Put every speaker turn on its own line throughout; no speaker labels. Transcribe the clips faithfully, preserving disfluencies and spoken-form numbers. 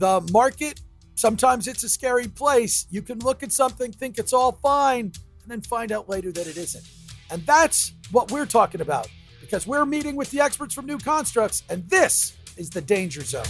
The market, sometimes it's a scary place. You can look at something, think it's all fine, and then find out later that it isn't. And that's what we're talking about, because we're meeting with the experts from New Constructs, and this is the Danger Zone.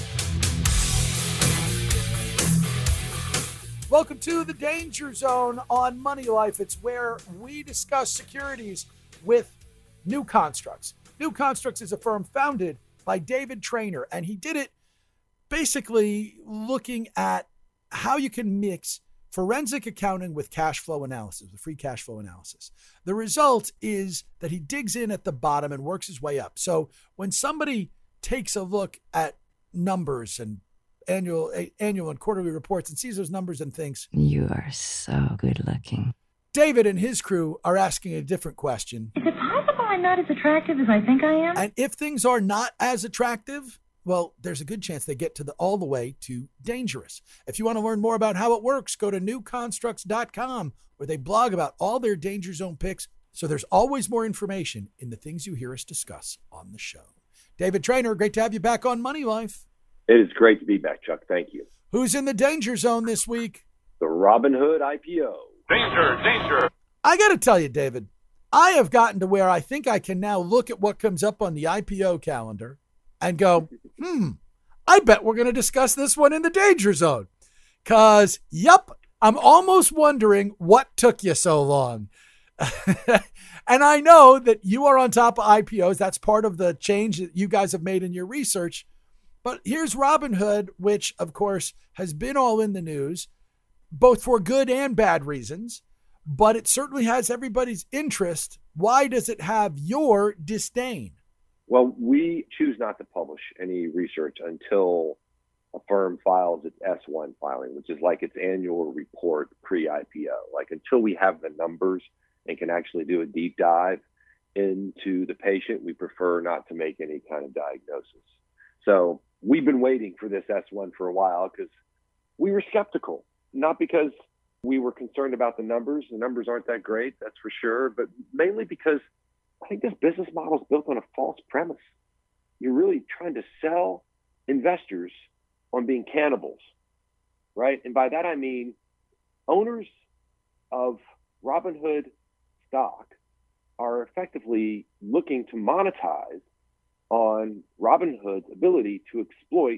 Welcome to the Danger Zone on Money Life. It's where we discuss securities with New Constructs. New Constructs is a firm founded by David Traynor, and he did it basically looking at how you can mix forensic accounting with cash flow analysis, with free cash flow analysis. The result is that he digs in at the bottom and works his way up. So when somebody takes a look at numbers and annual annual and quarterly reports and sees those numbers and thinks,
you are so good looking,
David and his crew are asking a different question.
Is it possible I'm not as attractive as I think I am?
And if things are not as attractive, well, there's a good chance they get to the all the way to dangerous. If you want to learn more about how it works, go to new constructs dot com, where they blog about all their Danger Zone picks. So there's always more information in the things you hear us discuss on the show. David Traynor, great to have you back on Money Life.
It is great to be back, Chuck. Thank you.
Who's in the Danger Zone this week?
The Robinhood I P O.
Danger, danger.
I got to tell you, David, I have gotten to where I think I can now look at what comes up on the I P O calendar and go, hmm, I bet we're going to discuss this one in the Danger Zone. Because, yep, I'm almost wondering what took you so long. And I know that you are on top of I P Os. That's part of the change that you guys have made in your research. But here's Robinhood, which, of course, has been all in the news, both for good and bad reasons. But it certainly has everybody's interest. Why does it have your disdain?
Well, we choose not to publish any research until a firm files its S one filing, which is like its annual report pre-I P O. Like until we have the numbers and can actually do a deep dive into the patient, we prefer not to make any kind of diagnosis. So we've been waiting for this S one for a while because we were skeptical, not because we were concerned about the numbers. The numbers aren't that great, that's for sure, but mainly because I think this business model is built on a false premise. You're really trying to sell investors on being cannibals, right? And by that I mean owners of Robinhood stock are effectively looking to monetize on Robinhood's ability to exploit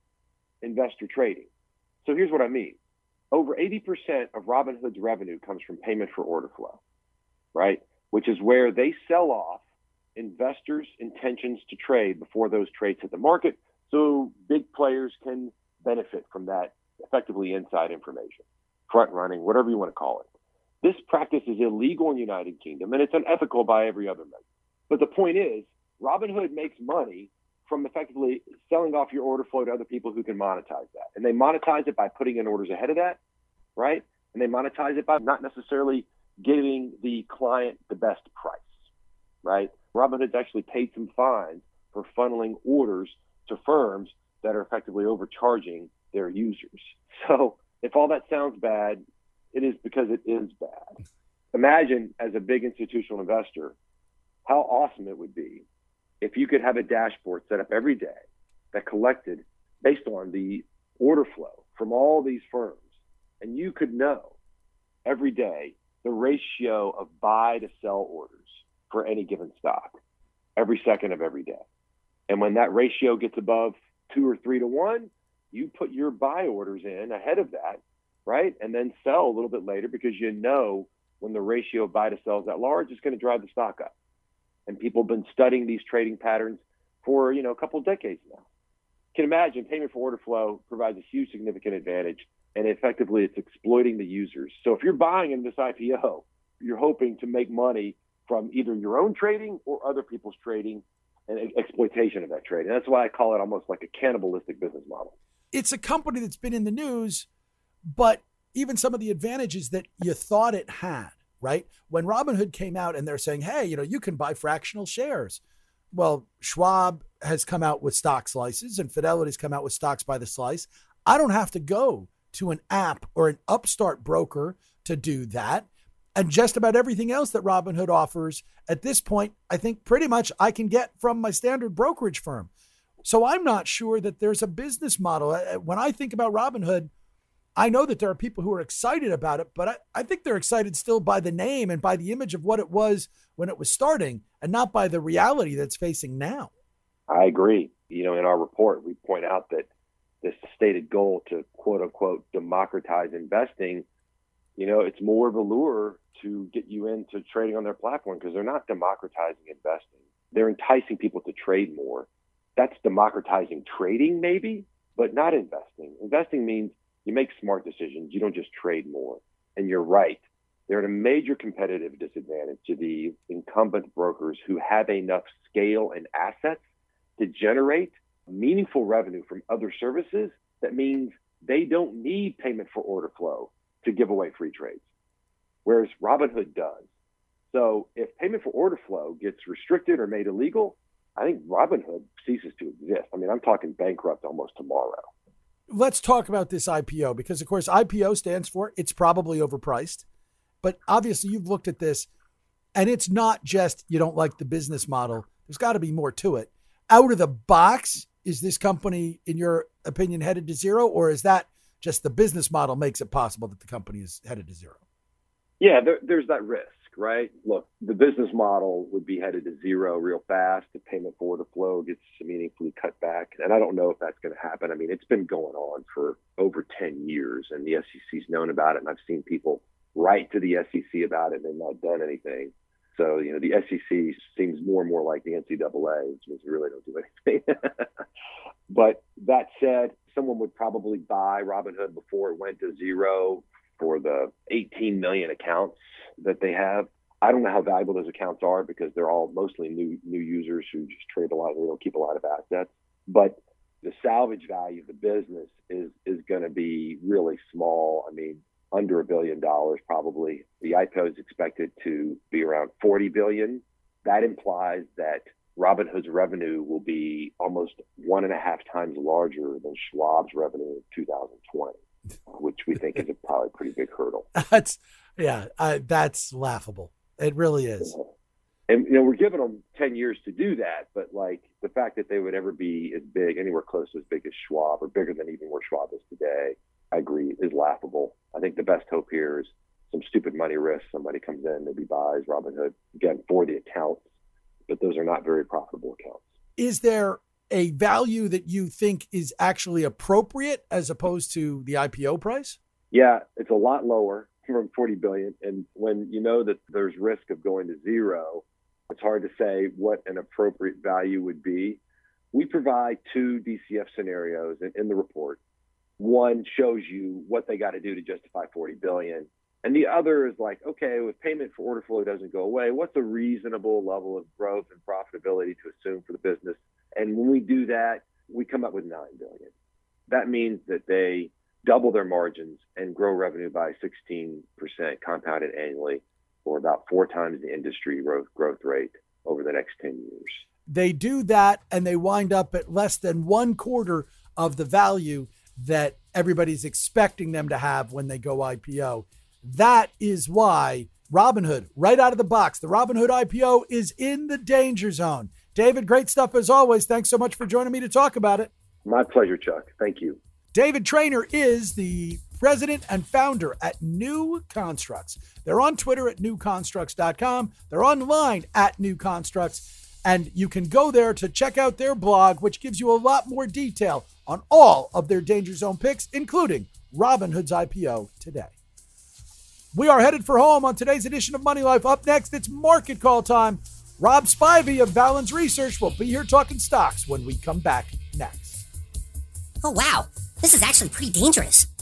investor trading. So here's what I mean. Over eighty percent of Robinhood's revenue comes from payment for order flow, right? Which is where they sell off investors' intentions to trade before those trades hit the market, so big players can benefit from that effectively inside information, front running, whatever you want to call it. This practice is illegal in the United Kingdom, and it's unethical by every other measure. But the point is, Robinhood makes money from effectively selling off your order flow to other people who can monetize that. And they monetize it by putting in orders ahead of that, right? And they monetize it by not necessarily giving the client the best price, right? Robinhood's actually paid some fines for funneling orders to firms that are effectively overcharging their users. So if all that sounds bad, it is because it is bad. Imagine as a big institutional investor, how awesome it would be if you could have a dashboard set up every day that collected based on the order flow from all these firms. And you could know every day the ratio of buy to sell orders for any given stock every second of every day. And when that ratio gets above two or three to one, you put your buy orders in ahead of that, right? And then sell a little bit later because you know when the ratio of buy to sell is that large, it's going to drive the stock up. And people have been studying these trading patterns for, you know, a couple of decades now. You can imagine payment for order flow provides a huge significant advantage, and effectively it's exploiting the users. So if you're buying in this I P O, you're hoping to make money from either your own trading or other people's trading and exploitation of that trade. And that's why I call it almost like a cannibalistic business model.
It's a company that's been in the news, but even some of the advantages that you thought it had, right? When Robinhood came out and they're saying, hey, you know, you can buy fractional shares. Well, Schwab has come out with stock slices and Fidelity's come out with stocks by the slice. I don't have to go to an app or an upstart broker to do that. And just about everything else that Robinhood offers at this point, I think pretty much I can get from my standard brokerage firm. So I'm not sure that there's a business model. When I think about Robinhood, I know that there are people who are excited about it, but I, I think they're excited still by the name and by the image of what it was when it was starting and not by the reality that's facing now.
I agree. You know, in our report, we point out that this stated goal to quote unquote democratize investing, you know, it's more of a lure to get you into trading on their platform because they're not democratizing investing. They're enticing people to trade more. That's democratizing trading maybe, but not investing. Investing means you make smart decisions. You don't just trade more. And you're right. They're at a major competitive disadvantage to the incumbent brokers who have enough scale and assets to generate meaningful revenue from other services. That means they don't need payment for order flow to give away free trades, whereas Robinhood does. So if payment for order flow gets restricted or made illegal, I think Robinhood ceases to exist. I mean, I'm talking bankrupt almost tomorrow.
Let's talk about this I P O because, of course, I P O stands for it's probably overpriced. But obviously, you've looked at this, and it's not just you don't like the business model. There's got to be more to it. Out of the box, is this company, in your opinion, headed to zero, or is that just the business model makes it possible that the company is headed to zero?
Yeah, there, there's that risk, right? Look, the business model would be headed to zero real fast. The payment for order flow gets meaningfully cut back. And I don't know if that's going to happen. I mean, it's been going on for over ten years, and the S E C's known about it. And I've seen people write to the S E C about it, and they've not done anything. So, you know, the S E C seems more and more like the N C double A, which means we really don't do anything. But that said, someone would probably buy Robinhood before it went to zero for the eighteen million accounts that they have. I don't know how valuable those accounts are because they're all mostly new new users who just trade a lot. They don't keep a lot of assets. But the salvage value of the business is is going to be really small. I mean, under a billion dollars probably. The I P O is expected to be around forty billion. That implies that Robinhood's revenue will be almost one and a half times larger than Schwab's revenue in two thousand twenty, which we think is a probably pretty big hurdle.
That's yeah, uh, that's laughable. It really is.
Yeah. And you know, we're giving them ten years to do that, but like the fact that they would ever be as big, anywhere close to as big as Schwab, or bigger than even where Schwab is today, I agree, is laughable. I think the best hope here is some stupid money risk. Somebody comes in, maybe buys Robinhood, again, for the accounts, but those are not very profitable accounts.
Is there a value that you think is actually appropriate as opposed to the I P O price?
Yeah, it's a lot lower from forty billion. And when you know that there's risk of going to zero, it's hard to say what an appropriate value would be. We provide two D C F scenarios in, in the report. One shows you what they got to do to justify forty billion. And the other is like, okay, if payment for order flow doesn't go away, what's a reasonable level of growth and profitability to assume for the business? And when we do that, we come up with nine billion. That means that they double their margins and grow revenue by sixteen percent compounded annually, or about four times the industry growth growth rate over the next ten years.
They do that and they wind up at less than one quarter of the value that everybody's expecting them to have when they go I P O. That is why Robinhood, right out of the box, the Robinhood I P O is in the danger zone. David, great stuff as always. Thanks so much for joining me to talk about it.
My pleasure, Chuck. Thank you.
David Traynor is the president and founder at New Constructs. They're on Twitter at new constructs dot com. They're online at New Constructs. And you can go there to check out their blog, which gives you a lot more detail on all of their Danger Zone picks, including Robinhood's I P O today. We are headed for home on today's edition of Money Life. Up next, it's market call time. Rob Spivey of Valens Research will be here talking stocks when we come back next.
Oh, wow. This is actually pretty dangerous.